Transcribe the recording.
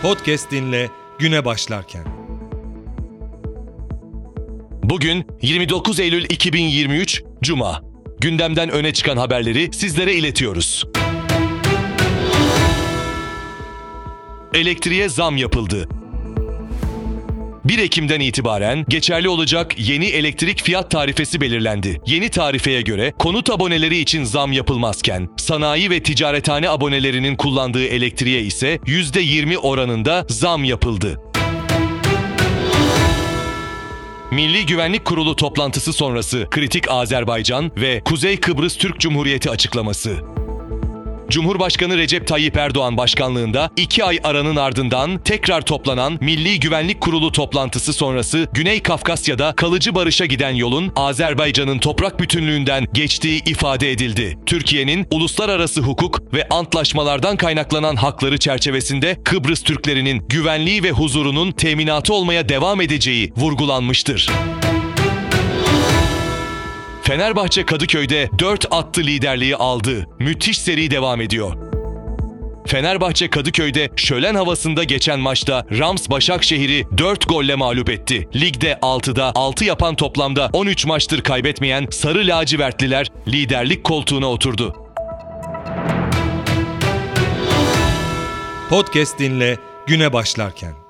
Podcast dinle güne başlarken. Bugün 29 Eylül 2023 Cuma. Gündemden öne çıkan haberleri sizlere iletiyoruz. Elektriğe zam yapıldı. 1 Ekim'den itibaren geçerli olacak yeni elektrik fiyat tarifesi belirlendi. Yeni tarifeye göre konut aboneleri için zam yapılmazken, sanayi ve ticarethane abonelerinin kullandığı elektriğe ise %20 oranında zam yapıldı. Milli Güvenlik Kurulu toplantısı sonrası kritik Azerbaycan ve Kuzey Kıbrıs Türk Cumhuriyeti açıklaması. Cumhurbaşkanı Recep Tayyip Erdoğan başkanlığında 2 ay aranın ardından tekrar toplanan Milli Güvenlik Kurulu toplantısı sonrası Güney Kafkasya'da kalıcı barışa giden yolun Azerbaycan'ın toprak bütünlüğünden geçtiği ifade edildi. Türkiye'nin uluslararası hukuk ve antlaşmalardan kaynaklanan hakları çerçevesinde Kıbrıs Türklerinin güvenliği ve huzurunun teminatı olmaya devam edeceği vurgulanmıştır. Fenerbahçe Kadıköy'de 4 attı liderliği aldı. Müthiş seri devam ediyor. Fenerbahçe Kadıköy'de şölen havasında geçen maçta Rams Başakşehir'i 4 golle mağlup etti. Ligde 6'da 6 yapan toplamda 13 maçtır kaybetmeyen Sarı Lacivertliler liderlik koltuğuna oturdu. Podcast dinle güne başlarken.